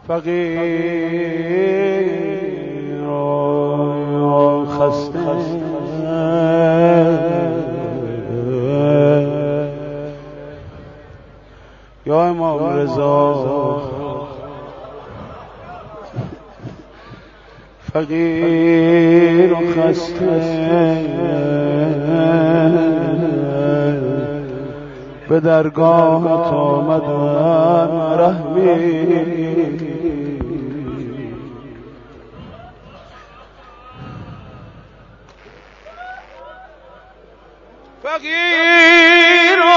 فقیر و خسته یا امام رضا، فقیر و خسته به درگاهت آمدم رحمی. فقیر و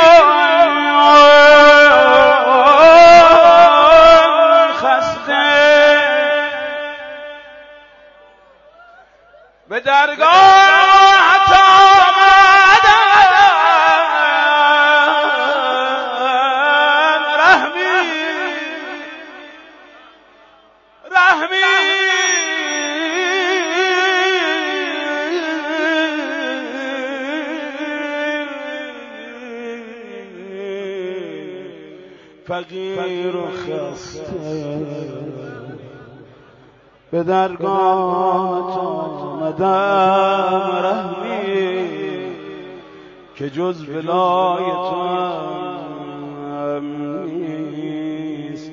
خسته به درگاهت آمدم رحمی. فقیر و خسته به درگاهت آمدم رحمی، که جز ولای تو هم نیست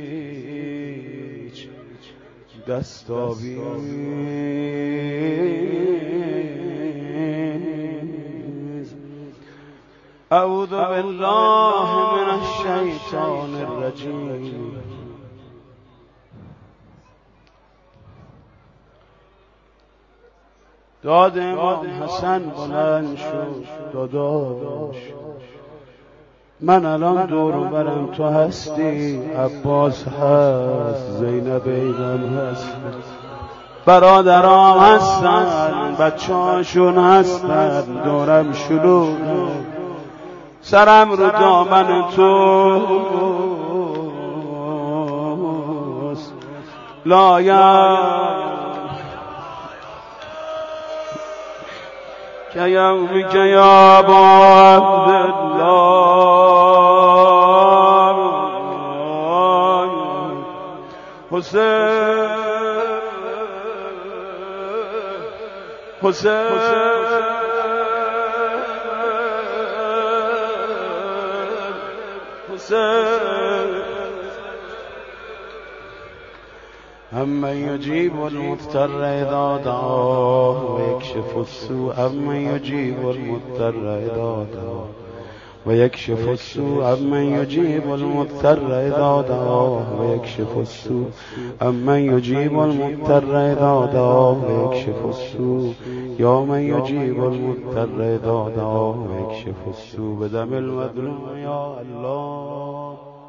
هیچ دستاویز. اعوذ بالله من الشیطان الرجیم. داد امام حسن بلند شد. داداش من الان دور و برم تو هستی، عباس هست، زینب ایدم هست، برادرام هستن، بچه‌هاشون هستن، دورم شلوغ، سرم رو دامن توست، لایم که یومی که یا با عبدالله حسین امن یجیب المضطر اذا دعاه و یکشف السوء، امن یجیب المضطر اذا دعاه و یکشف السوء، امن یجیب المضطر اذا دعاه و یکشف السوء، امن یجیب المضطر اذا دعاه و یکشف السوء، یا من یجیب المضطر اذا دعاه و یکشف السوء بدم المظلوم یا الله.